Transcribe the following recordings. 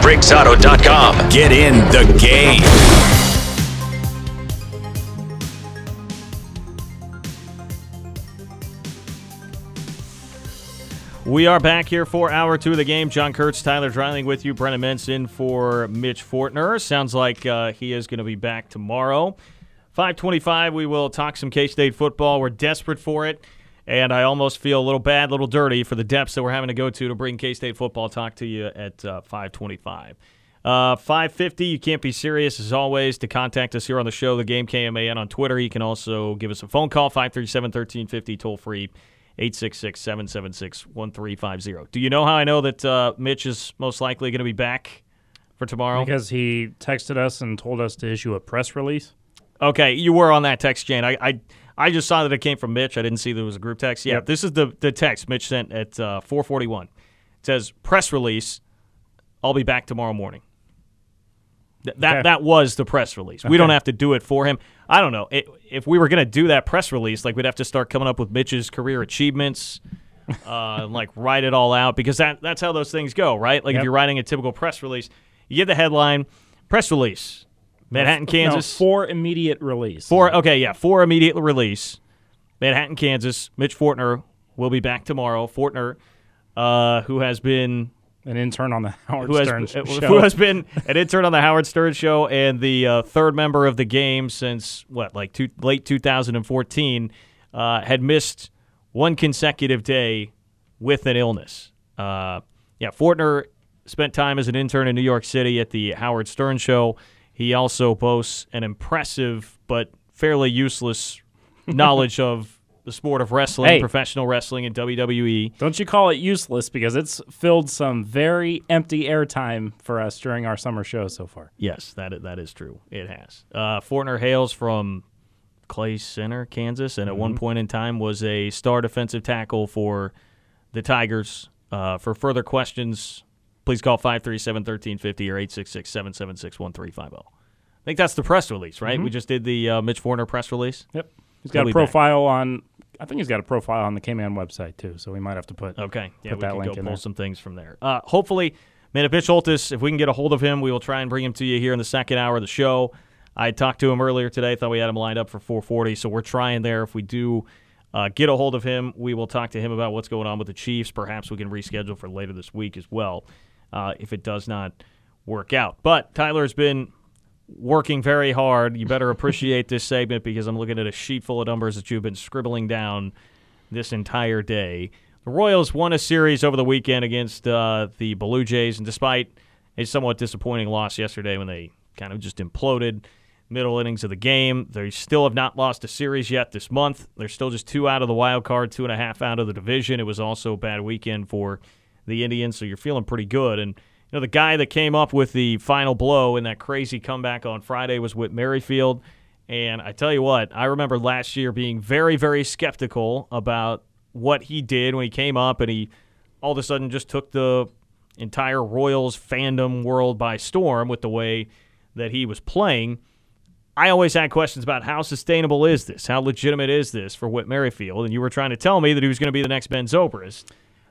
BriggsAuto.com. Get in the game. We are back here for hour 2 of the game. John Kurtz, Tyler Dreiling with you. Brennan Mintz in for Mitch Fortner. Sounds like he is going to be back tomorrow. 5:25, we will talk some K-State football. We're desperate for it, and I almost feel a little bad, a little dirty for the depths that we're having to go to bring K-State football talk to you at 5:25. 5:50, you can't be serious, as always, to contact us here on the show, the Game KMAN on Twitter. You can also give us a phone call, 537-1350, toll-free, 866-776-1350. Do you know how I know that Mitch is most likely going to be back for tomorrow? Because he texted us and told us to issue a press release. Okay, you were on that text chain. I just saw that it came from Mitch. I didn't see there was a group text. Yeah, Yep. This is the text Mitch sent at 4:41. It says, press release, I'll be back tomorrow morning. That was the press release. We don't have to do it for him. I don't know. If we were going to do that press release, we'd have to start coming up with Mitch's career achievements, write it all out, because that's how those things go, right? If you're writing a typical press release, you get the headline, press release, Manhattan, Kansas. No, for immediate release. For immediate release, Manhattan, Kansas. Mitch Fortner will be back tomorrow. Fortner, who has been an intern on the Howard Stern show. Who has been an intern on the Howard Stern show and the third member of the game since, late 2014, had missed one consecutive day with an illness. Fortner spent time as an intern in New York City at the Howard Stern show. He also boasts an impressive but fairly useless knowledge of the sport of wrestling, professional wrestling, and WWE. Don't you call it useless, because it's filled some very empty airtime for us during our summer show so far. Yes, that is true. It has. Fortner hails from Clay Center, Kansas, and at one point in time was a star defensive tackle for the Tigers. For further questions, please call 537-1350 or 866-776-1350. I think that's the press release, right? We just did the Mitch Fortner press release. Yep. He's got a profile on. I think he's got a profile on the K-Man website too, so we might have to put that link we can go pull there. some things from there. Hopefully, if Mitch Holtis, if we can get a hold of him, we will try and bring him to you here in the second hour of the show. I talked to him earlier today. Thought we had him lined up for 4:40, so we're trying there. If we do get a hold of him, we will talk to him about what's going on with the Chiefs. Perhaps we can reschedule for later this week as well, if it does not work out. But Tyler has been working very hard. You better appreciate this segment, because I'm looking at a sheet full of numbers that you've been scribbling down this entire day. The Royals won a series over the weekend against the Blue Jays, and despite a somewhat disappointing loss yesterday when they kind of just imploded middle innings of the game, they still have not lost a series yet this month. They're still just 2 out of the wild card, 2.5 out of the division. It was also a bad weekend for the Indians, so you're feeling pretty good. And the guy that came up with the final blow in that crazy comeback on Friday was Whit Merrifield. And I tell you what, I remember last year being very, very skeptical about what he did when he came up, and he all of a sudden just took the entire Royals fandom world by storm with the way that he was playing. I always had questions about how sustainable is this? How legitimate is this for Whit Merrifield? And you were trying to tell me that he was going to be the next Ben Zobrist.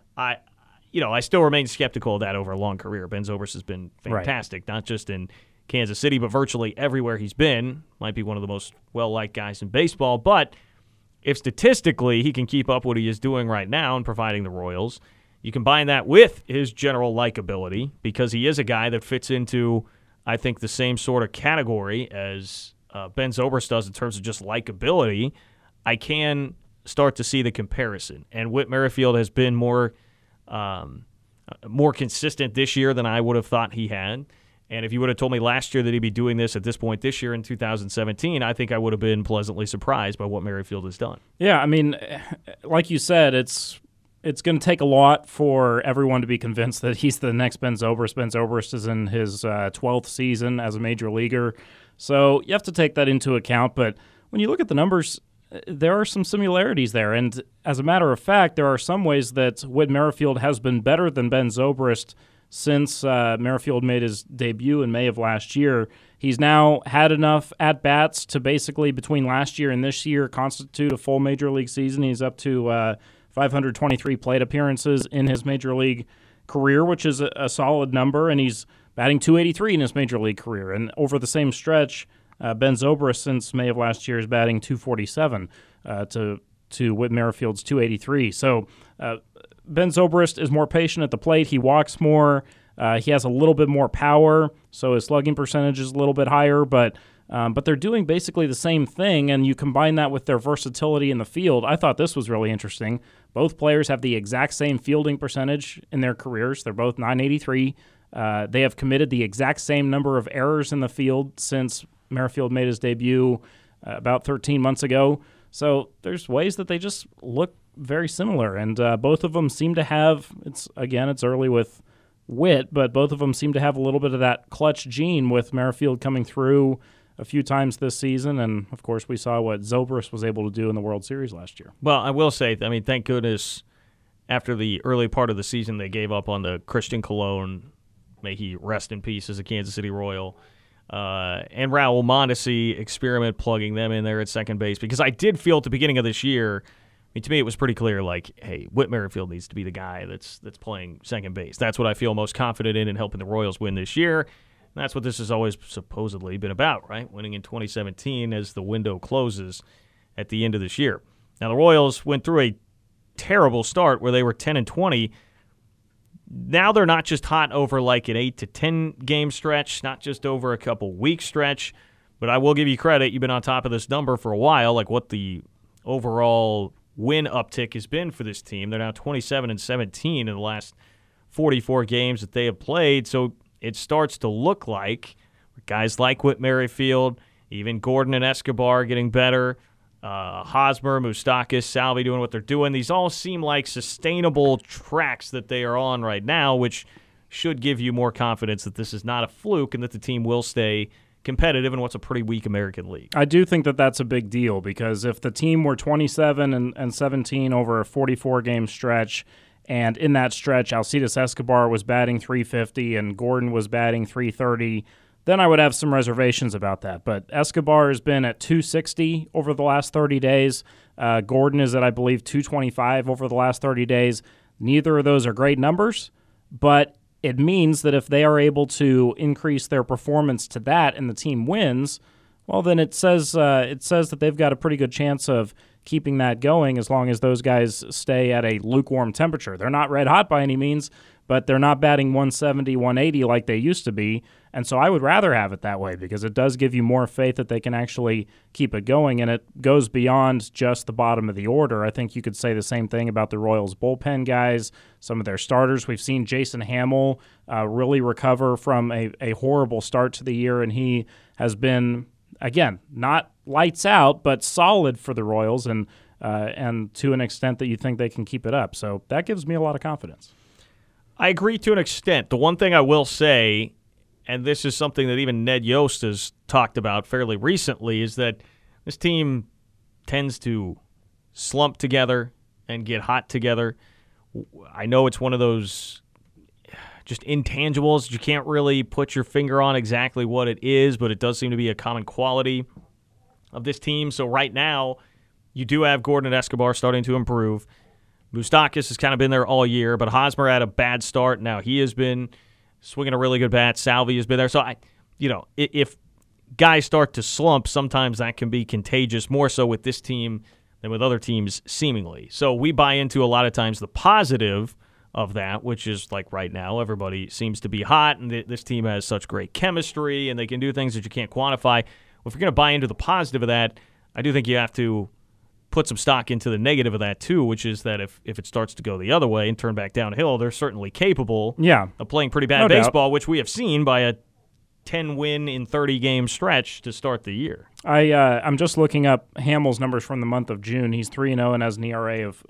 I still remain skeptical of that over a long career. Ben Zobrist has been fantastic, not just in Kansas City, but virtually everywhere he's been. Might be one of the most well-liked guys in baseball. But if statistically he can keep up what he is doing right now and providing the Royals, you combine that with his general likability, because he is a guy that fits into, I think, the same sort of category as Ben Zobrist does in terms of just likability, I can start to see the comparison. And Whit Merrifield has been more consistent this year than I would have thought he had. And if you would have told me last year that he'd be doing this at this point this year in 2017, I think I would have been pleasantly surprised by what Merrifield has done. Yeah, I mean, like you said, it's going to take a lot for everyone to be convinced that he's the next Ben Zobrist. Ben Zobrist is in his 12th season as a major leaguer. So you have to take that into account. But when you look at the numbers, there are some similarities there. And as a matter of fact, there are some ways that Whit Merrifield has been better than Ben Zobrist since Merrifield made his debut in May of last year. He's now had enough at-bats to basically, between last year and this year, constitute a full major league season. He's up to 523 plate appearances in his major league career, which is a solid number, and he's batting .283 in his major league career. And over the same stretch, Ben Zobrist since May of last year is batting .247 to Whit Merrifield's .283. So Ben Zobrist is more patient at the plate. He walks more. He has a little bit more power, so his slugging percentage is a little bit higher, but they're doing basically the same thing, and you combine that with their versatility in the field. I thought this was really interesting. Both players have the exact same fielding percentage in their careers. They're both .983. They have committed the exact same number of errors in the field since Merrifield made his debut about 13 months ago. So there's ways that they just look very similar, and both of them seem to have, it's early with Whit, but both of them seem to have a little bit of that clutch gene with Merrifield coming through a few times this season, and of course we saw what Zobrist was able to do in the World Series last year. Well, I will say, thank goodness after the early part of the season they gave up on the Christian Colon, may he rest in peace as a Kansas City Royal, and Raul Mondesi experiment plugging them in there at second base, because I did feel at the beginning of this year, to me, it was pretty clear, hey, Whit Merrifield needs to be the guy that's playing second base. That's what I feel most confident in helping the Royals win this year. And that's what this has always supposedly been about, right? Winning in 2017 as the window closes at the end of this year. Now, the Royals went through a terrible start where they were 10-20. Now they're not just hot over an 8 to 10 game stretch, not just over a couple week stretch, but I will give you credit. You've been on top of this number for a while, what the overall win uptick has been for this team. They're now 27-17 in the last 44 games that they have played. So it starts to look like guys like Whit Merrifield, even Gordon and Escobar getting better, Hosmer, Moustakas, Salvi doing what they're doing. These all seem like sustainable tracks that they are on right now, which should give you more confidence that this is not a fluke and that the team will stay competitive in what's a pretty weak American League. I do think that that's a big deal, because if the team were 27-17 over a 44-game stretch, and in that stretch Alcides Escobar was batting .350 and Gordon was batting .330, then I would have some reservations about that. But Escobar has been at .260 over the last 30 days. Gordon is at, I believe, .225 over the last 30 days. Neither of those are great numbers, but it means that if they are able to increase their performance to that and the team wins, well, then it says that they've got a pretty good chance of keeping that going as long as those guys stay at a lukewarm temperature. They're not red hot by any means, but they're not batting 170, 180 like they used to be. And so I would rather have it that way, because it does give you more faith that they can actually keep it going, and it goes beyond just the bottom of the order. I think you could say the same thing about the Royals bullpen guys, some of their starters. We've seen Jason Hamill really recover from a horrible start to the year, and he has been, again, not lights out, but solid for the Royals, and to an extent that you think they can keep it up. So that gives me a lot of confidence. I agree to an extent. The one thing I will say, and this is something that even Ned Yost has talked about fairly recently, is that this team tends to slump together and get hot together. I know it's one of those just intangibles that you can't really put your finger on exactly what it is, but it does seem to be a common quality of this team. So right now, you do have Gordon and Escobar starting to improve. Moustakas has kind of been there all year, but Hosmer had a bad start. Now he has been swinging a really good bat. Salvi has been there. So, if guys start to slump, sometimes that can be contagious, more so with this team than with other teams, seemingly. So we buy into a lot of times the positive of that, which is like right now, everybody seems to be hot, and this team has such great chemistry, and they can do things that you can't quantify. Well, if you're going to buy into the positive of that, I do think you have to put some stock into the negative of that too, which is that if it starts to go the other way and turn back downhill, they're certainly capable of playing pretty bad baseball, which we have seen by a 10-win in 30-game stretch to start the year. I'm just looking up Hamill's numbers from the month of June. He's 3-0 and has an ERA of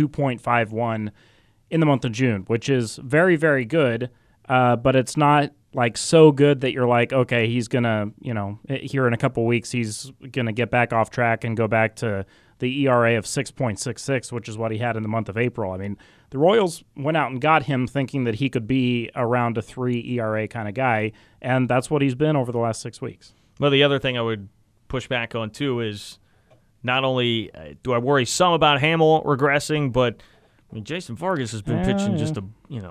2.51 in the month of June, which is very, very good, but it's not so good that you're like, okay, he's going to, here in a couple weeks, he's going to get back off track and go back to the ERA of 6.66, which is what he had in the month of April. I mean, the Royals went out and got him thinking that he could be around a 3 ERA kind of guy, and that's what he's been over the last 6 weeks. Well, the other thing I would push back on, too, is not only do I worry some about Hamill regressing, but Jason Vargas has been pitching just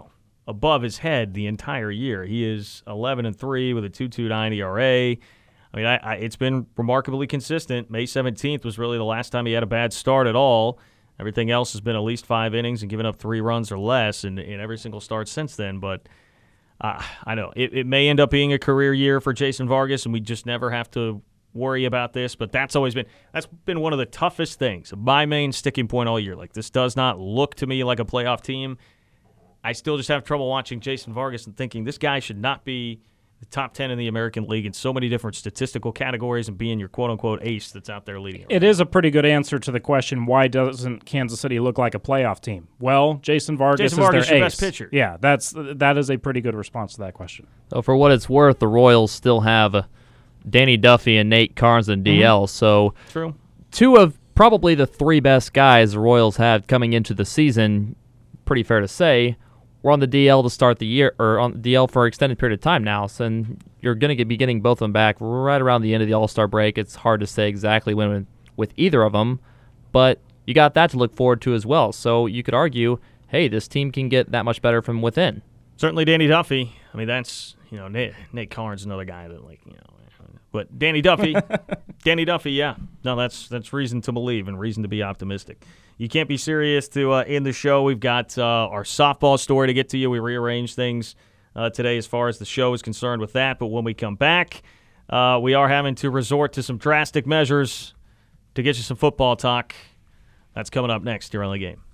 above his head the entire year. He is 11-3 with a 2.29 ERA. I mean, it's been remarkably consistent. May 17th was really the last time he had a bad start at all. Everything else has been at least 5 innings and given up 3 runs or less in every single start since then. But I know it may end up being a career year for Jason Vargas, and we just never have to worry about this. But that's been one of the toughest things, my main sticking point all year. Like, this does not look to me like a playoff team. I still just have trouble watching Jason Vargas and thinking this guy should not be the top 10 in the American League in so many different statistical categories and being your quote-unquote ace that's out there leading. It is a pretty good answer to the question, why doesn't Kansas City look like a playoff team? Well, Jason Vargas is their ace. Your best pitcher. Yeah, that is a pretty good response to that question. So for what it's worth, the Royals still have Danny Duffy and Nate Carnes in DL. So True. 2 of probably the 3 best guys the Royals had coming into the season, pretty fair to say, we're on the DL to start the year, or on the DL for an extended period of time now. So you're going to be getting both of them back right around the end of the All-Star break. It's hard to say exactly when with either of them, but you got that to look forward to as well. So you could argue, hey, this team can get that much better from within. Certainly Danny Duffy. I mean, that's, Nate Carnes is another guy that, but Danny Duffy, yeah. No, that's reason to believe and reason to be optimistic. You can't be serious to end the show. We've got our softball story to get to you. We rearranged things today as far as the show is concerned with that. But when we come back, we are having to resort to some drastic measures to get you some football talk. That's coming up next here on The Game.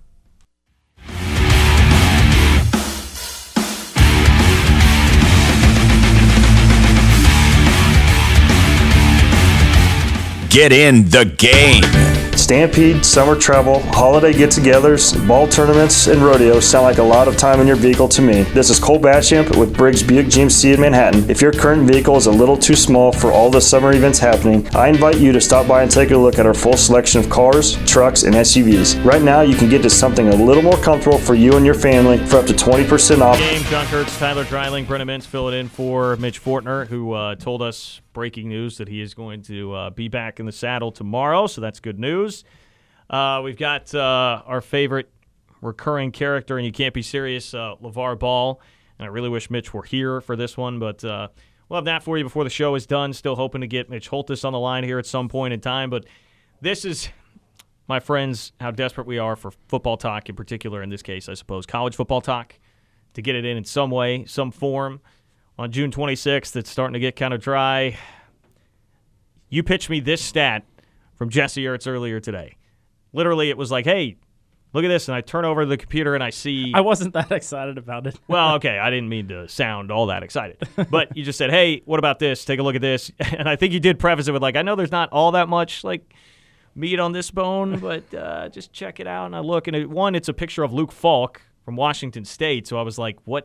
Get in the game. Stampede, summer travel, holiday get-togethers, ball tournaments, and rodeos sound like a lot of time in your vehicle to me. This is Cole Batchamp with Briggs Buick GMC in Manhattan. If your current vehicle is a little too small for all the summer events happening, I invite you to stop by and take a look at our full selection of cars, trucks, and SUVs. Right now, you can get to something a little more comfortable for you and your family for up to 20% off. Game, John Kurtz, Tyler Dreiling, Brennan Mintz filling in for Mitch Fortner, who told us breaking news that he is going to be back in the saddle tomorrow, so that's good news. We've got our favorite recurring character, and you can't be serious, LeVar Ball, and I really wish Mitch were here for this one, but we'll have that for you before the show is done. Still hoping to get Mitch Holthus on the line here at some point in time, but this is, my friends, how desperate we are for football talk, in particular in this case, I suppose, college football talk, to get it in some way, some form. On June 26th, it's starting to get kind of dry. You pitched me this stat from Jesse Ertz earlier today. Literally, it was like, hey, look at this, and I turn over the computer and I see. I wasn't that excited about it. Well, okay, I didn't mean to sound all that excited. But you just said, hey, what about this? Take a look at this. And I think you did preface it with, I know there's not all that much, meat on this bone, but just check it out. And I look, and it's a picture of Luke Falk from Washington State. So I was like, what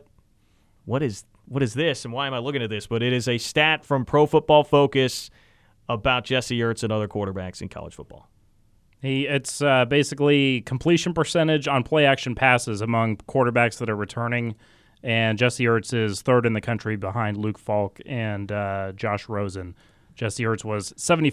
is this, and why am I looking at this? But it is a stat from Pro Football Focus about Jesse Ertz and other quarterbacks in college football. It's basically completion percentage on play-action passes among quarterbacks that are returning, and Jesse Ertz is third in the country behind Luke Falk and Josh Rosen. Jesse Ertz was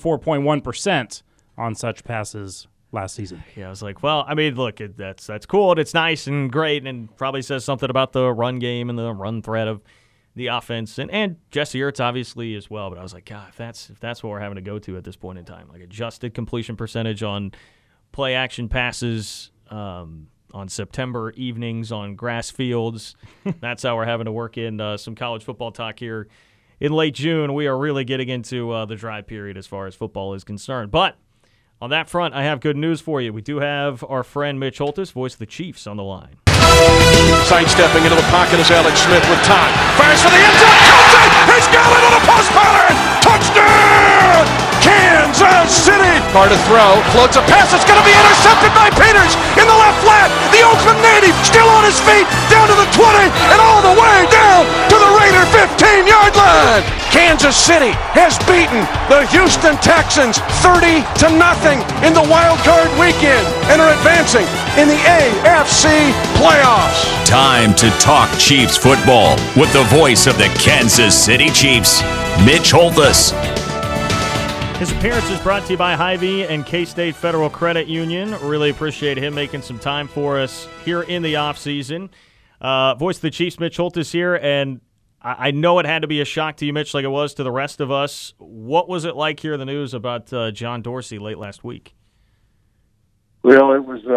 74.1% on such passes last season. Yeah, I was like, well, I mean, look, that's cool, and it's nice and great, and probably says something about the run game and the run threat of the offense, and Jesse Ertz obviously as well. But I was like, God, if that's what we're having to go to at this point in time, adjusted completion percentage on play action passes on September evenings on grass fields. That's how we're having to work in some college football talk here in late June. We are really getting into the dry period as far as football is concerned. But on that front, I have good news for you. We do have our friend Mitch Holthus, voice of the Chiefs, on the line. Sidestepping into the pocket is Alex Smith with time. Fires for the end zone. Comes it. He's got it on a post pattern. Touchdown! Kansas City. Far to throw. Floats a pass. It's going to be intercepted by Peters in the left flat. The Oakland native still on his feet. Down to the 20 and all the way down to the Raider 15-yard line. Kansas City has beaten the Houston Texans 30-0 in the wild card weekend and are advancing in the AFC playoffs. Time to talk Chiefs football with the voice of the Kansas City Chiefs, Mitch Holthus. His appearance is brought to you by Hy-Vee and K-State Federal Credit Union. Really appreciate him making some time for us here in the offseason. Voice of the Chiefs, Mitch Holthus here, and I know it had to be a shock to you, Mitch, like it was to the rest of us. What was it like hearing the news about John Dorsey late last week? Well, it was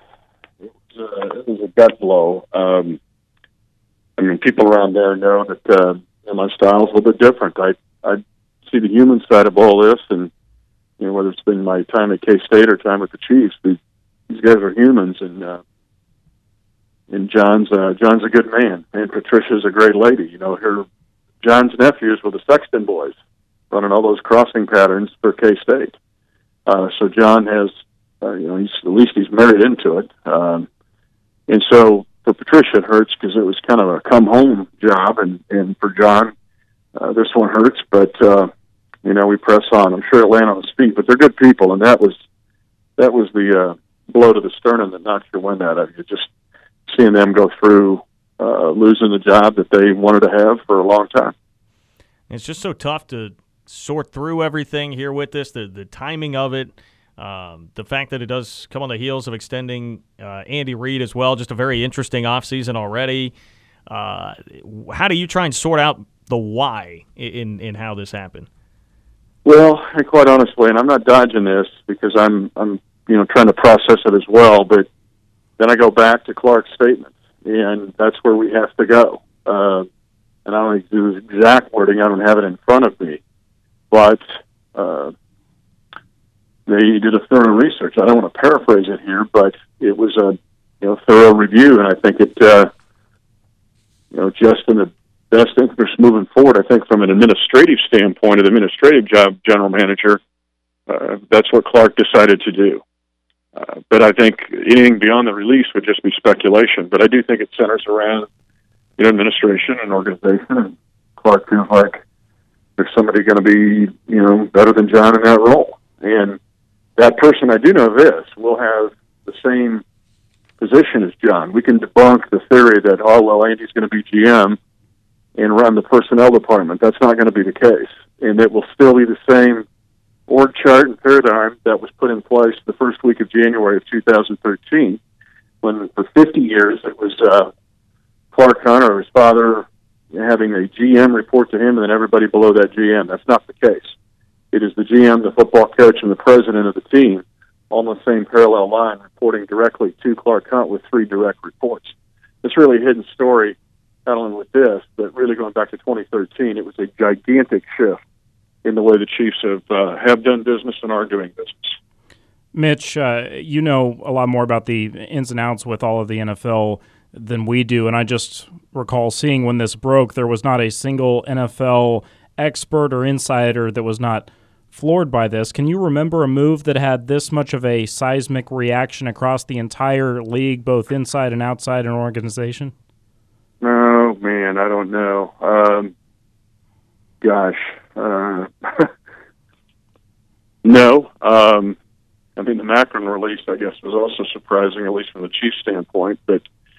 a gut blow. I mean, people around there know that my style's a little bit different. I see the human side of all this, and whether it's been my time at K-State or time with the Chiefs, these guys are humans, and John's a good man, and Patricia's a great lady. John's nephews were the Sexton boys, running all those crossing patterns for K-State. So John has, he's married into it, and so for Patricia it hurts because it was kind of a come home job, and for John, this one hurts, but we press on. I'm sure it'll land on his feet, but they're good people, and that was the blow to the sternum that knocks your wind out of you. Just seeing them go through losing the job that they wanted to have for a long time. It's just so tough to sort through everything here with this, the timing of it, the fact that it does come on the heels of extending Andy Reid as well, just a very interesting offseason already. How do you try and sort out the why in how this happened? Well, and quite honestly, and I'm not dodging this because I'm trying to process it as well, but then I go back to Clark's statements, and that's where we have to go. And I don't do his exact wording. I don't have it in front of me. But they did a thorough research. I don't want to paraphrase it here, but it was a thorough review, and I think it just in the best interest moving forward. I think from an administrative standpoint, an administrative job general manager, that's what Clark decided to do. But I think anything beyond the release would just be speculation. But I do think it centers around administration and organization, and Clark feels like there's somebody going to be better than John in that role. And that person, I do know this, will have the same position as John. We can debunk the theory that, Andy's going to be GM and run the personnel department. That's not going to be the case. And it will still be the same org chart and paradigm that was put in place the first week of January of 2013, when for 50 years it was Clark Hunt or his father having a GM report to him and then everybody below that GM. That's not the case. It is the GM, the football coach, and the president of the team on the same parallel line reporting directly to Clark Hunt with 3 direct reports. It's really a hidden story, not only with this, but really going back to 2013, it was a gigantic shift in the way the Chiefs have done business and are doing business. Mitch, you know a lot more about the ins and outs with all of the NFL than we do, and I just recall seeing when this broke, there was not a single NFL expert or insider that was not floored by this. Can you remember a move that had this much of a seismic reaction across the entire league, both inside and outside an organization? Oh, man, I don't know. No. I mean, the Macron release, I guess, was also surprising, at least from the Chiefs' standpoint. But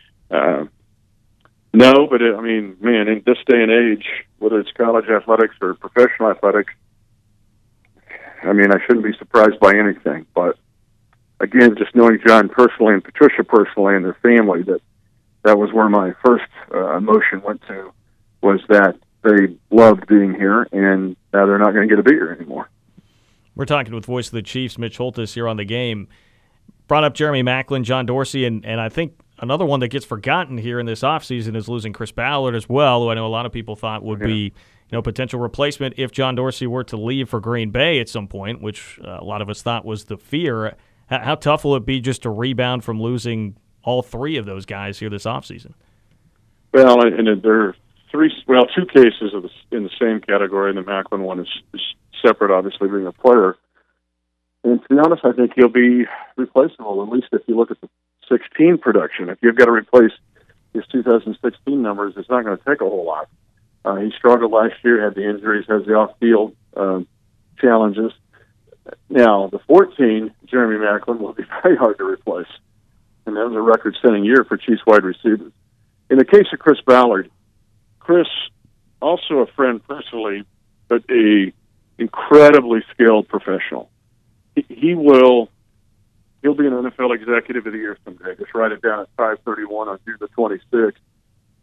no, but in this day and age, whether it's college athletics or professional athletics, I shouldn't be surprised by anything. But again, just knowing John personally and Patricia personally and their family, that was where my first emotion went to, was that they loved being here, and now they're not going to get to be here anymore. We're talking with Voice of the Chiefs, Mitch Holthus, here on The Game. Brought up Jeremy Maclin, John Dorsey, and I think another one that gets forgotten here in this offseason is losing Chris Ballard as well, who I know a lot of people thought would be potential replacement if John Dorsey were to leave for Green Bay at some point, which a lot of us thought was the fear. How tough will it be just to rebound from losing all 3 of those guys here this offseason? Well, and there are 2 cases in the same category, and the Maclin one is separate, obviously, being a player. And to be honest, I think he'll be replaceable, at least if you look at the 16 production. If you've got to replace his 2016 numbers, it's not going to take a whole lot. He struggled last year, had the injuries, has the off-field challenges. Now, the 14, Jeremy Maclin, will be very hard to replace. And that was a record-setting year for Chiefs wide receivers. In the case of Chris Ballard, Chris, also a friend personally, but a incredibly skilled professional. He'll be an NFL Executive of the Year someday. Just write it down at 5/31 on June the 26th.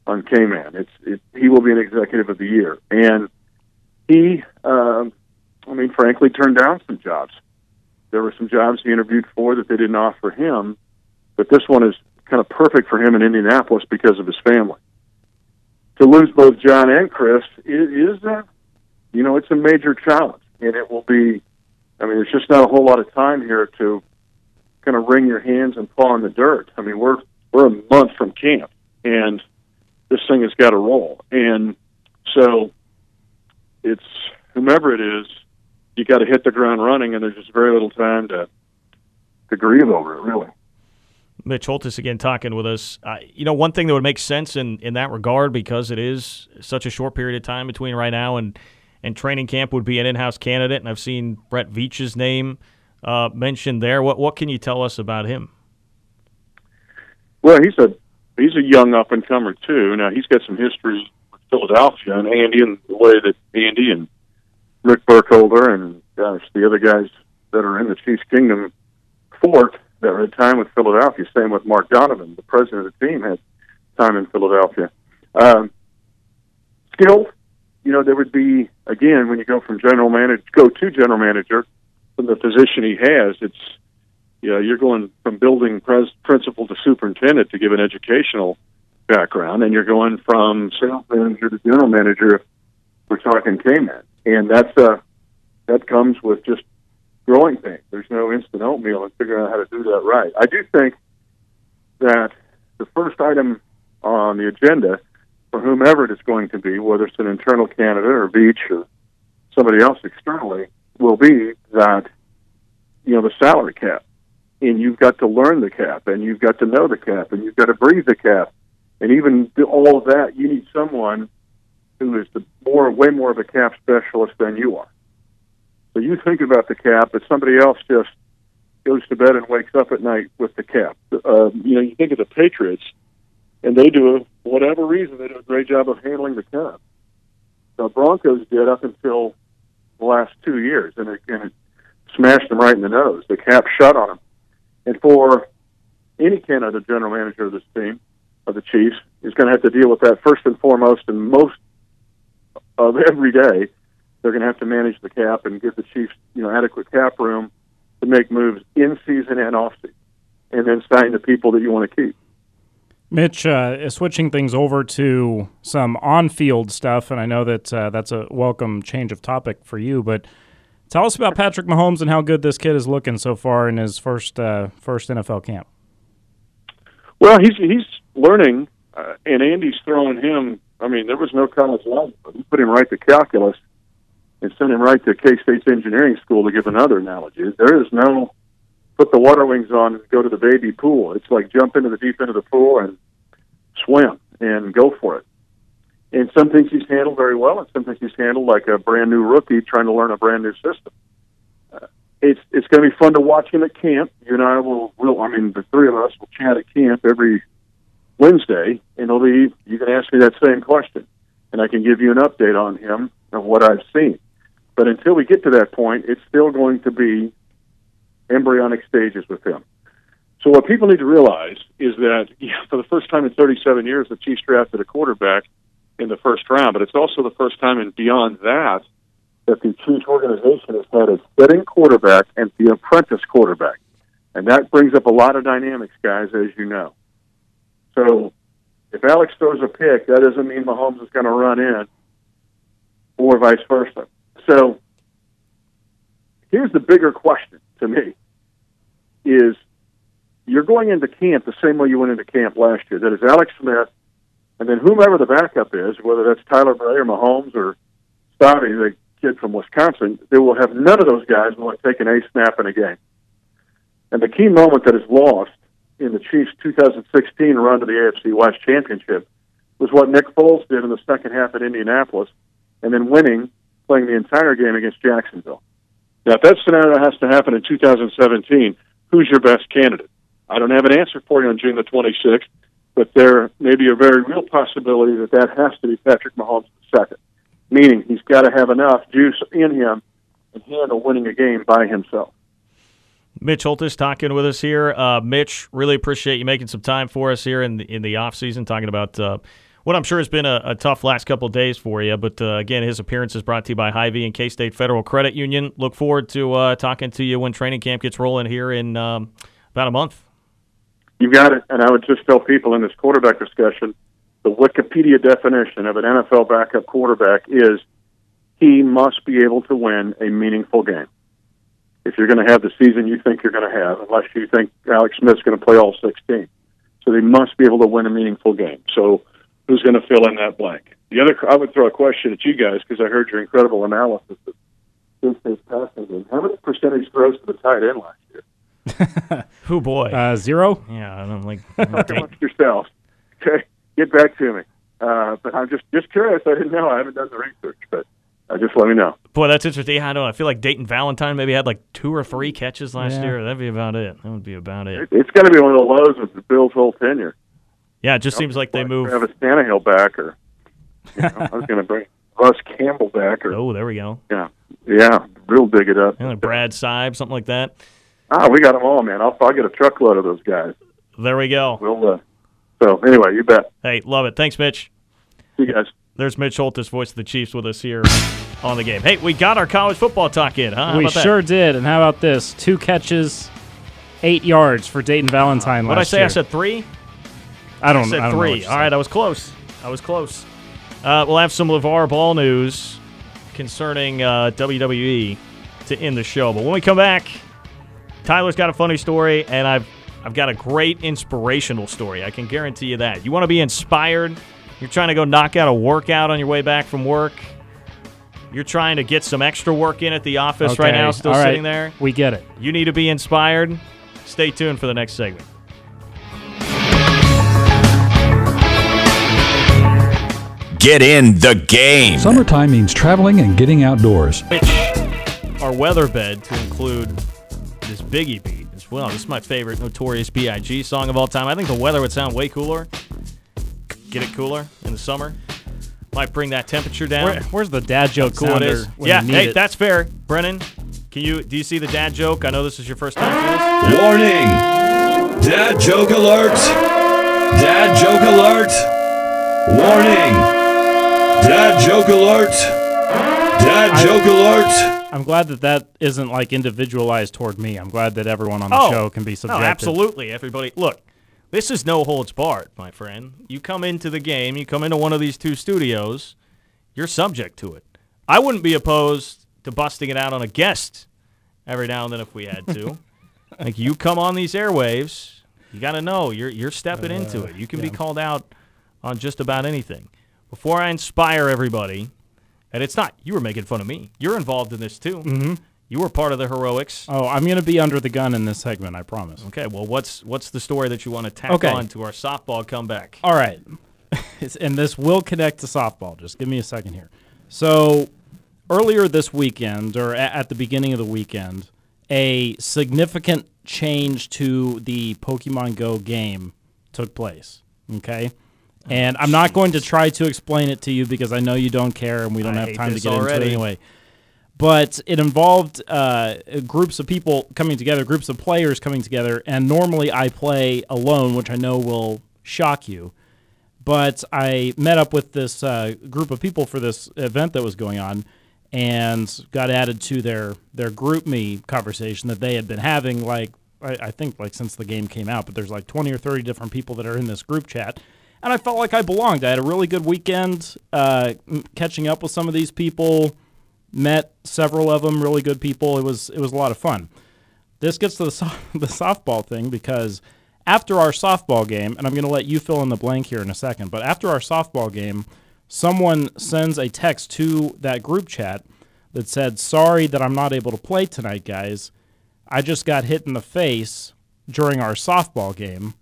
on K-Man. He will be an executive of the year. And he, frankly, turned down some jobs. There were some jobs he interviewed for that they didn't offer him, but this one is kind of perfect for him in Indianapolis because of his family. To lose both John and Chris is it's a major challenge, and it will be. There's just not a whole lot of time here to kind of wring your hands and paw in the dirt. We're a month from camp, and this thing has got to roll. And so it's whomever it is, you got to hit the ground running, and there's just very little time to grieve over it, really. Mitch Holthus again talking with us. One thing that would make sense in that regard, because it is such a short period of time between right now and training camp, would be an in-house candidate, and I've seen Brett Veach's name mentioned there. What can you tell us about him? Well, he's a young up-and-comer, too. Now, he's got some history with Philadelphia and Andy, and the way that Andy and Rick Burkholder and, the other guys that are in the Chiefs Kingdom fort that had time with Philadelphia. Same with Mark Donovan, the president of the team, had time in Philadelphia. Skilled, there would be, again, when you go to general manager from the position he has, you're going from building principal to superintendent to give an educational background, and you're going from sales manager to general manager if we're talking K-Man. And that comes with just growing pains. There's no instant oatmeal and figuring out how to do that right. I do think that the first item on the agenda for whomever it is going to be, whether it's an internal candidate or Veach or somebody else externally, will be that, the salary cap. And you've got to learn the cap, and you've got to know the cap, and you've got to breathe the cap. And even do all of that, you need someone who is way more of a cap specialist than you are. So you think about the cap, but somebody else just goes to bed and wakes up at night with the cap. You think of the Patriots, and they do, for whatever reason, they do a great job of handling the cap. The Broncos did up until the last 2 years, and it smashed them right in the nose. The cap shut on them. And for any candidate general manager of this team, of the Chiefs, is going to have to deal with that first and foremost, and most of every day. They're going to have to manage the cap and give the Chiefs, adequate cap room to make moves in season and off season, and then sign the people that you want to keep. Mitch, switching things over to some on-field stuff, and I know that that's a welcome change of topic for you, but tell us about Patrick Mahomes and how good this kid is looking so far in his first NFL camp. Well, he's learning, and Andy's throwing him. There was no college level, but he put him right to calculus and sent him right to K-State's engineering school, to give another analogy. There is no put the water wings on and go to the baby pool. It's like jump into the deep end of the pool and swim and go for it. And some things he's handled very well, and some things he's handled like a brand-new rookie trying to learn a brand-new system. It's going to be fun to watch him at camp. You and I the three of us will chat at camp every Wednesday, and you can ask me that same question, and I can give you an update on him and what I've seen. But until we get to that point, it's still going to be embryonic stages with him. So what people need to realize is that for the first time in 37 years, the Chiefs drafted a quarterback in the first round, but it's also the first time and beyond that the Chiefs organization has had a sitting quarterback and the apprentice quarterback. And that brings up a lot of dynamics, guys, as you know. So if Alex throws a pick, that doesn't mean Mahomes is going to run in, or vice versa. So here's the bigger question to me, is you're going into camp the same way you went into camp last year. That is Alex Smith, and then whomever the backup is, whether that's Tyler Bray or Mahomes or Stabby, the kid from Wisconsin, they will have none of those guys will have taken a snap in a game. And the key moment that is lost in the Chiefs' 2016 run to the AFC West Championship was what Nick Foles did in the second half at Indianapolis, and then playing the entire game against Jacksonville. Now, if that scenario has to happen in 2017, who's your best candidate? I don't have an answer for you on June the 26th, but there may be a very real possibility that has to be Patrick Mahomes second, meaning he's got to have enough juice in him and handle winning a game by himself. Mitch Holthus talking with us here. Mitch, really appreciate you making some time for us here in the off season, talking about what I'm sure has been a tough last couple of days for you. But, again, his appearance is brought to you by Hy-Vee and K-State Federal Credit Union. Look forward to talking to you when training camp gets rolling here in about a month. You got it. And I would just tell people in this quarterback discussion, the Wikipedia definition of an NFL backup quarterback is he must be able to win a meaningful game. If you're going to have the season you think you're going to have, unless you think Alex Smith's going to play all 16. So they must be able to win a meaningful game. So who's going to fill in that blank? The other, I would throw a question at you guys because I heard your incredible analysis of K-State's passing game. How many percentage throws to the tight end last year? Oh, boy. 0? Yeah, I don't like Talk amongst yourselves. Okay, get back to me. But I'm just curious. I didn't know. I haven't done the research, but just let me know. Boy, that's interesting. I don't know. I feel like Dayton Valentine maybe had like 2 or 3 catches last year. That'd be about it. That would be about it. It's going to be one of the lows of the Bills' whole tenure. Yeah, it just seems like they move. Have a Tannehill back, or I was going to bring Russ Campbell back, or there we go. Yeah, real dig it up. Like Brad Seib, something like that. We got them all, man. I'll get a truckload of those guys. There we go. We'll. So anyway, you bet. Hey, love it. Thanks, Mitch. See you guys. There's Mitch Holthus, voice of the Chiefs, with us here on the game. Hey, we got our college football talk in, huh? We sure did. And how about this? 2 catches, 8 yards for Dayton Valentine last year. What did I say? year. I said 3? I said 3. All right, I was close. We'll have some LeVar Ball news concerning WWE to end the show. But when we come back, Tyler's got a funny story, and I've got a great inspirational story. I can guarantee you that. You want to be inspired? You're trying to go knock out a workout on your way back from work. You're trying to get some extra work in at the office right now, still sitting there. We get it. You need to be inspired. Stay tuned for the next segment. Get in the game. Summertime means traveling and getting outdoors. Which our weather bed to include this Biggie beat as well. This is my favorite Notorious B.I.G. song of all time. I think the weather would sound way cooler. Get it cooler in the summer. Might bring that temperature down. Where's the dad joke cool sounder? It is. Yeah, hey, that's fair. Brennan, do you see the dad joke? I know this is your first time for this. Warning! Dad joke alert! Dad joke alert! Warning! Dad joke alert! Dad joke alert! I'm glad that isn't like individualized toward me. I'm glad that everyone on the show can be subjected. No, absolutely. Everybody, look. This is no holds barred, my friend. You come into the game, you come into one of these 2 studios, you're subject to it. I wouldn't be opposed to busting it out on a guest every now and then if we had to. Like, you come on these airwaves, you got to know you're stepping into it. You can be called out on just about anything. Before I inspire everybody, and it's not, you were making fun of me. You're involved in this too. Mm-hmm. You were part of the heroics. Oh, I'm going to be under the gun in this segment, I promise. Okay, well, what's the story that you want to tack on to our softball comeback? All right. And this will connect to softball. Just give me a second here. So earlier this weekend, or at the beginning of the weekend, a significant change to the Pokemon Go game took place, okay? And I'm not going to try to explain it to you because I know you don't care and we don't have time to get into it anyway. But it involved groups of people coming together, groups of players coming together, and normally I play alone, which I know will shock you. But I met up with this group of people for this event that was going on and got added to their group me conversation that they had been having, like I think like since the game came out. But there's like 20 or 30 different people that are in this group chat. And I felt like I belonged. I had a really good weekend catching up with some of these people. Met several of them, really good people. It was a lot of fun. This gets to the softball thing because after our softball game, and I'm going to let you fill in the blank here in a second, but after our softball game, someone sends a text to that group chat that said, "Sorry that I'm not able to play tonight, guys. I just got hit in the face during our softball game,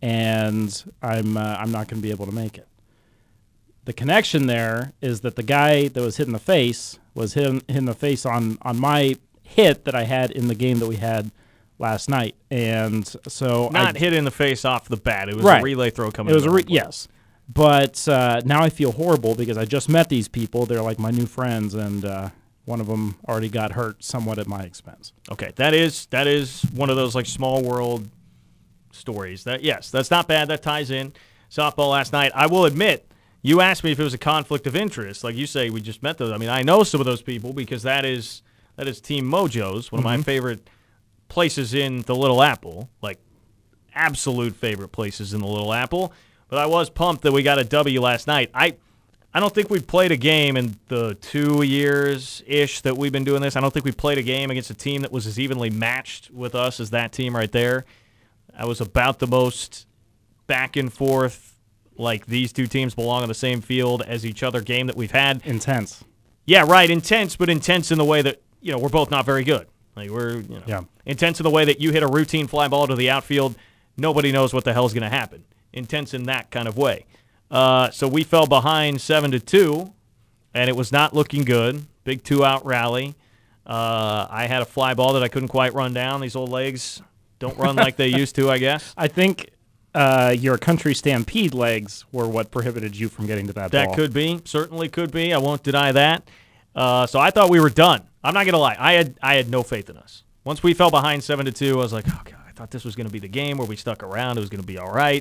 and I'm not going to be able to make it." The connection there is that the guy that was hit in the face was hit in the face on my hit that I had in the game that we had last night. And so Not hit in the face off the bat. It was a relay throw coming. It was yes. But now I feel horrible because I just met these people. They're like my new friends, and one of them already got hurt somewhat at my expense. Okay, that is one of those like small world stories. That's not bad. That ties in. Softball last night. I will admit, you asked me if it was a conflict of interest. Like you say, we just met those. I mean, I know some of those people because that is Team Mojo's, one of my favorite places in the Little Apple, like absolute favorite places in the Little Apple. But I was pumped that we got a W last night. I don't think we've played a game in the 2 years-ish that we've been doing this. I don't think we played a game against a team that was as evenly matched with us as that team right there. I was about the most back and forth, like these two teams belong on the same field as each other game that we've had. Intense. Yeah, right, intense, but intense in the way that, we're both not very good. Like we're, intense in the way that you hit a routine fly ball to the outfield, nobody knows what the hell's going to happen. Intense in that kind of way. So we fell behind 7-2, and it was not looking good. Big 2-out rally. I had a fly ball that I couldn't quite run down. These old legs don't run like they used to, I guess. I think your country stampede legs were what prohibited you from getting to that ball. That could be. Certainly could be. I won't deny that. So I thought we were done. I'm not going to lie. I had no faith in us. Once we fell behind 7-2, I was like, oh, God, I thought this was going to be the game where we stuck around. It was going to be all right.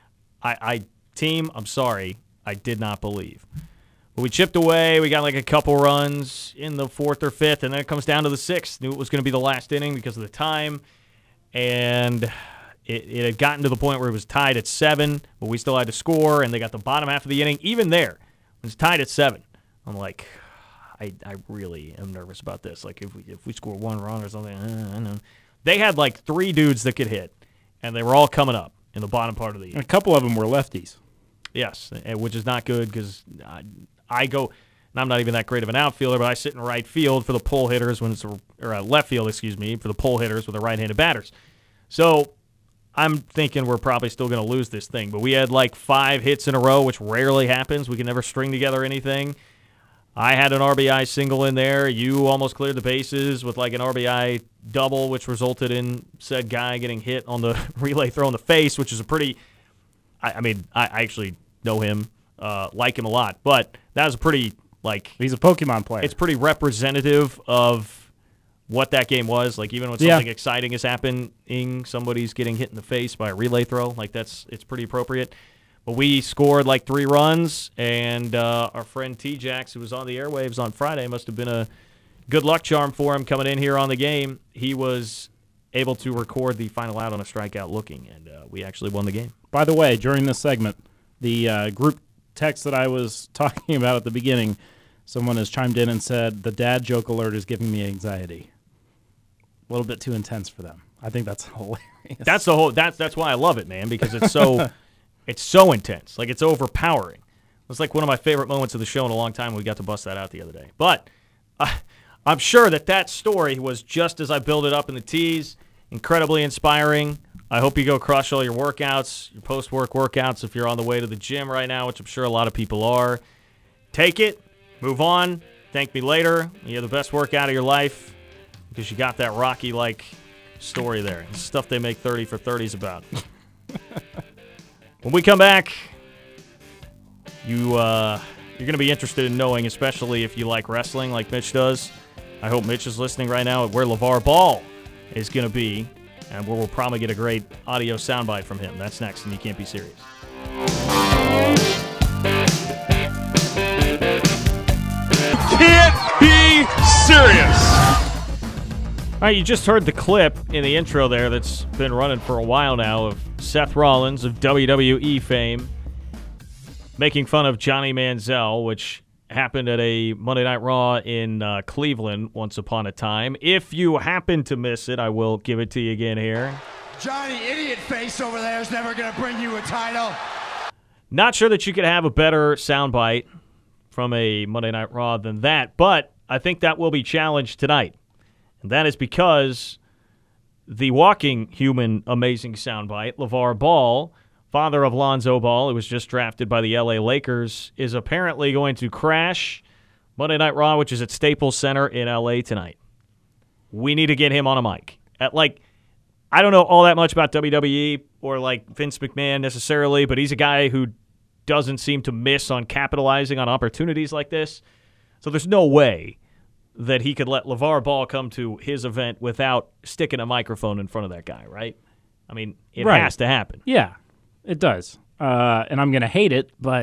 Team, I'm sorry, I did not believe. But we chipped away. We got like a couple runs in the 4th or 5th, and then it comes down to the 6th. Knew it was going to be the last inning because of the time. And it had gotten to the point where it was tied at 7, but we still had to score, and they got the bottom half of the inning. Even there, it was tied at 7. I'm like, I really am nervous about this. Like, if we score one run or something, I don't know. They had like 3 dudes that could hit, and they were all coming up in the bottom part of the inning. A couple of them were lefties. Yes, which is not good because I go, and I'm not even that great of an outfielder, but I sit in right field for the pull hitters when it's or left field, for the pull hitters with the right-handed batters. So I'm thinking we're probably still going to lose this thing. But we had like 5 hits in a row, which rarely happens. We can never string together anything. I had an RBI single in there. You almost cleared the bases with like an RBI double, which resulted in said guy getting hit on the relay throw in the face, which is a pretty I actually know him, like him a lot. But that was a pretty, like... He's a Pokemon player. It's pretty representative of what that game was. Like, even when something exciting is happening, somebody's getting hit in the face by a relay throw. Like, it's pretty appropriate. But we scored, like, 3 runs, and our friend T-Jax, who was on the airwaves on Friday, must have been a good luck charm for him coming in here on the game. He was able to record the final out on a strikeout looking, and we actually won the game. By the way, during this segment, the group text that I was talking about at the beginning, someone has chimed in and said, the dad joke alert is giving me anxiety. A little bit too intense for them. I think that's hilarious. That's why I love it, man, because it's so it's so intense. Like, it's overpowering. It's like one of my favorite moments of the show in a long time. We got to bust that out the other day. But I'm sure that story was just as I build it up in the tease. Incredibly inspiring. I hope you go crush all your workouts, your post-work workouts if you're on the way to the gym right now, which I'm sure a lot of people are. Take it, move on, thank me later. You have the best workout of your life because you got that Rocky-like story there. It's stuff they make 30 for 30s about. When we come back, you're going to be interested in knowing, especially if you like wrestling like Mitch does. I hope Mitch is listening right now at where LeVar Ball is going to be, and where we'll probably get a great audio soundbite from him. That's next, and You Can't Be Serious. Can't be serious. All right, you just heard the clip in the intro there that's been running for a while now of Seth Rollins of WWE fame making fun of Johnny Manziel, which happened at a Monday Night Raw in Cleveland once upon a time. If you happen to miss it, I will give it to you again here. Johnny Idiot Face over there is never going to bring you a title. Not sure that you could have a better soundbite from a Monday Night Raw than that, but I think that will be challenged tonight. And that is because the walking human amazing soundbite, LeVar Ball, father of Lonzo Ball, who was just drafted by the LA Lakers, is apparently going to crash Monday Night Raw, which is at Staples Center in LA tonight. We need to get him on a mic. I don't know all that much about WWE or like Vince McMahon necessarily, but he's a guy who doesn't seem to miss on capitalizing on opportunities like this. So there's no way that he could let LeVar Ball come to his event without sticking a microphone in front of that guy, right? I mean, it has to happen. Yeah, it does. And I'm going to hate it, but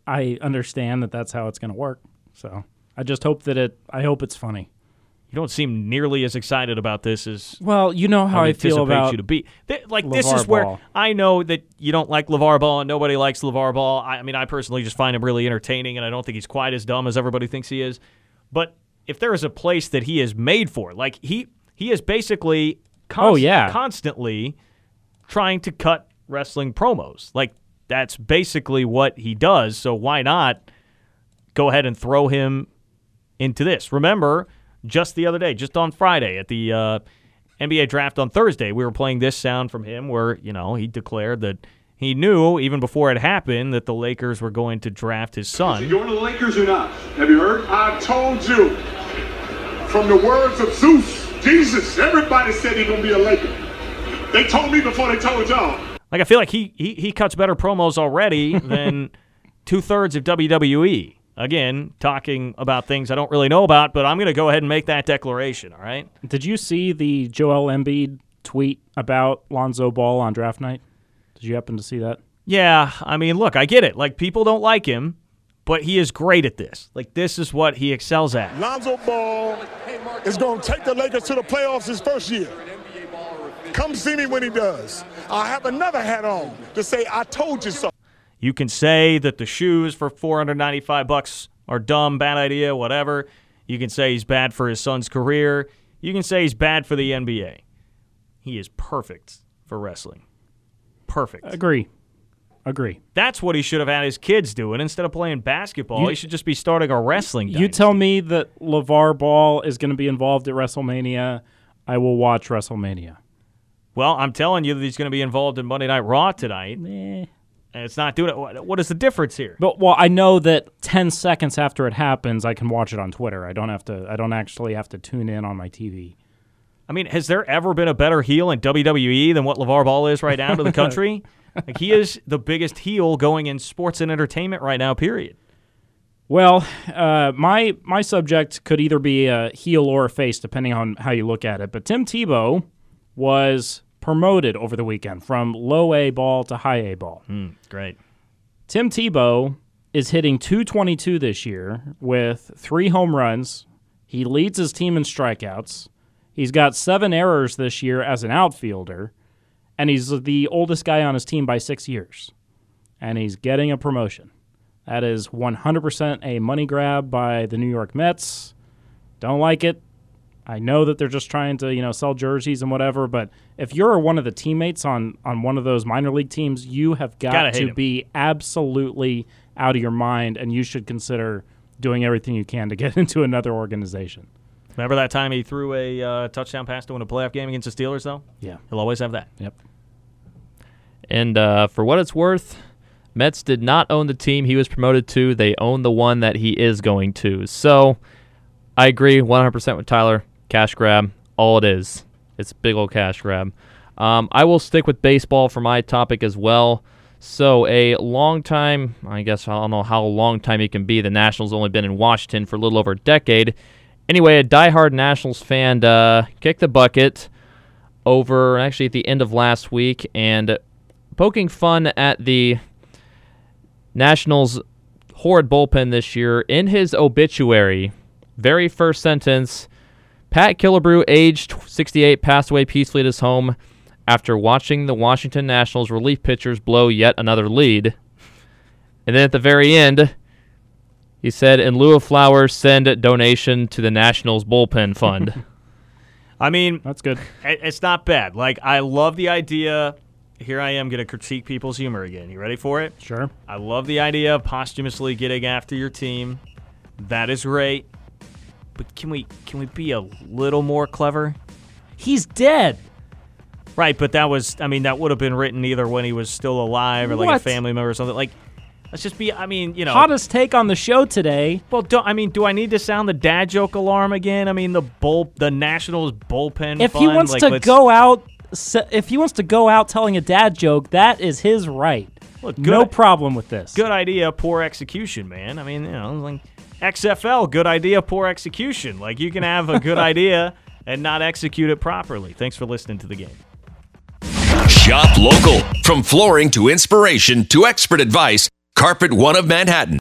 I understand that that's how it's going to work. So I just hope that I hope it's funny. You don't seem nearly as excited about this as well. You know how I feel about you to be. Like LeVar this is where Ball. I know that you don't like LeVar Ball and nobody likes LeVar Ball. I mean, I personally just find him really entertaining, and I don't think he's quite as dumb as everybody thinks he is. But if there is a place that he is made for, like he is basically constantly trying to cut wrestling promos. Like that's basically what he does. So why not go ahead and throw him into this? Remember, just the other day, just on Friday at the NBA draft on Thursday, we were playing this sound from him where, he declared that he knew, even before it happened, that the Lakers were going to draft his son. Is he going to the Lakers or not? Have you heard? I told you, from the words of Zeus, Jesus, everybody said he's going to be a Laker. They told me before they told y'all. Like, I feel like he cuts better promos already than two-thirds of WWE. Again, talking about things I don't really know about, but I'm going to go ahead and make that declaration, all right? Did you see the Joel Embiid tweet about Lonzo Ball on draft night? Did you happen to see that? Yeah, I mean, look, I get it. Like, people don't like him, but he is great at this. Like, this is what he excels at. Lonzo Ball is going to take the Lakers to the playoffs his first year. Come see me when he does. I'll have another hat on to say, I told you so. You can say that the shoes for $495 are dumb, bad idea, whatever. You can say he's bad for his son's career. You can say he's bad for the NBA. He is perfect for wrestling. Perfect. Agree. That's what he should have had his kids doing. Instead of playing basketball, he should just be starting a wrestling dynasty. You tell me that LeVar Ball is going to be involved at WrestleMania, I will watch WrestleMania. Well, I'm telling you that he's going to be involved in Monday Night Raw tonight. And it's not doing it. What is the difference here? Well, I know that 10 seconds after it happens, I can watch it on Twitter. I don't actually have to tune in on my TV. I mean, has there ever been a better heel in WWE than what LeVar Ball is right now to the country? Like, he is the biggest heel going in sports and entertainment right now, period. Well, my subject could either be a heel or a face, depending on how you look at it. But Tim Tebow was promoted over the weekend from low A ball to high A ball. Great. Tim Tebow is hitting .222 this year with 3 home runs. He leads his team in strikeouts. He's got 7 errors this year as an outfielder, and he's the oldest guy on his team by 6 years. And he's getting a promotion. That is 100% a money grab by the New York Mets. Don't like it. I know that they're just trying to, sell jerseys and whatever, but if you're one of the teammates on one of those minor league teams, you have got to be absolutely out of your mind, and you should consider doing everything you can to get into another organization. Remember that time he threw a touchdown pass to win a playoff game against the Steelers, though? Yeah. He'll always have that. Yep. And for what it's worth, Mets did not own the team he was promoted to. They own the one that he is going to. So I agree 100% with Tyler. Cash grab, all it is. It's a big old cash grab. I will stick with baseball for my topic as well. So a long time, I guess I don't know how long time it can be. The Nationals only been in Washington for a little over a decade. Anyway, a diehard Nationals fan kicked the bucket over actually at the end of last week and poking fun at the Nationals' horrid bullpen this year. In his obituary, very first sentence, Pat Killebrew, aged 68, passed away peacefully at his home after watching the Washington Nationals relief pitchers blow yet another lead. And then at the very end, he said, in lieu of flowers, send a donation to the Nationals bullpen fund. I mean, that's good. It's not bad. Like, I love the idea. Here I am going to critique people's humor again. You ready for it? Sure. I love the idea of posthumously getting after your team. That is great. But can we be a little more clever? He's dead. Right, but that would have been written either when he was still alive or like a family member or something. Like, let's just be, Hottest take on the show today. Well, do I need to sound the dad joke alarm again? I mean, the Nationals bullpen If fund, he wants if he wants to go out telling a dad joke, that is his right. Look, no problem with this. Good idea, poor execution, man. I mean, like XFL, good idea, poor execution. Like, you can have a good idea and not execute it properly. Thanks for listening to the game. Shop local. From flooring to inspiration to expert advice, Carpet One of Manhattan.